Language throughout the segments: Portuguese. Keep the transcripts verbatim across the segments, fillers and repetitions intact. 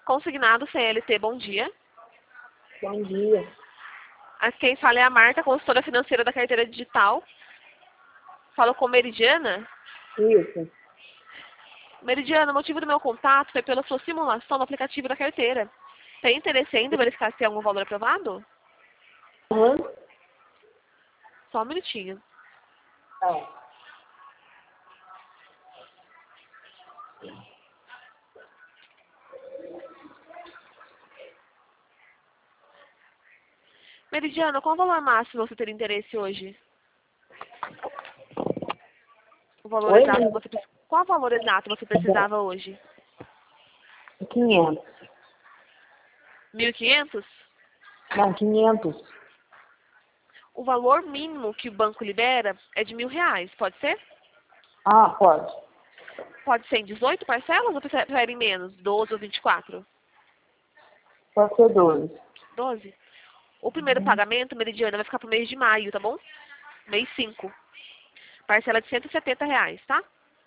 Consignado C L T, bom dia. Bom dia. Aqui quem fala é a Marta, consultora financeira da carteira digital. Falo com Meridiana. Isso. Meridiana, o motivo do meu contato foi pela sua simulação no aplicativo da carteira. Tem interesse ainda em verificar se tem algum valor aprovado? Uhum. Só um minutinho. Tá. Meridiana, qual o valor máximo você teria interesse hoje? O valor Oi, exato que você pre- Qual o valor exato você precisava hoje? quinhentos. mil e quinhentos? Não, quinhentos. O valor mínimo que o banco libera é de mil reais, pode ser? Ah, pode. Pode ser em dezoito parcelas ou prefere em menos? doze ou vinte e quatro? Pode ser dois. doze? O primeiro pagamento, Meridiana, vai ficar pro mês de maio, tá bom? Mês cinco. Parcela de cento e setenta reais, tá?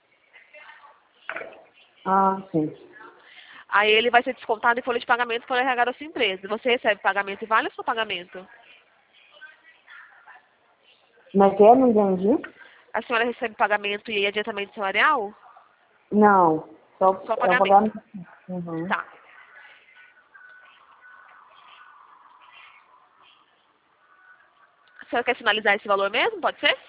Ah, sim. Aí ele vai ser descontado em folha de pagamento para o R H da sua empresa. Você recebe pagamento e vale o seu pagamento? Mas é, não entendi? A senhora recebe pagamento e adiantamento salarial? Não. Só, Só é o pagamento. pagamento. Uhum. Tá. A senhora quer finalizar esse valor mesmo? Pode ser?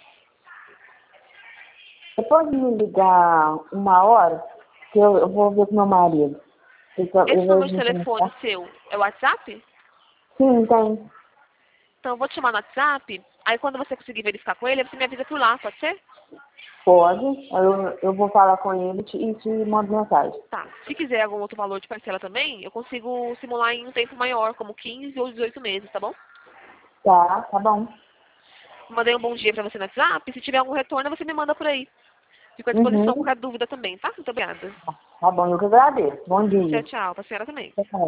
Você pode me ligar uma hora? Que eu, eu vou ver com meu marido. Então, eu Esse vou número de vir telefone começar. seu é o WhatsApp? Sim, tem. Então eu vou te chamar no WhatsApp. Aí quando você conseguir verificar com ele, você me avisa por lá, pode ser? Pode. Eu, eu vou falar com ele e te, e te mando mensagem. Tá. Se quiser algum outro valor de parcela também, eu consigo simular em um tempo maior, como quinze ou dezoito meses, tá bom? Tá, tá bom. Mandei um bom dia pra você no WhatsApp. Se tiver algum retorno, você me manda por aí. Fico à disposição Uhum. qualquer dúvida também, tá? Muito obrigada. Tá bom, eu que agradeço. Bom Tchau, dia. tchau. Pra senhora também. Tchau.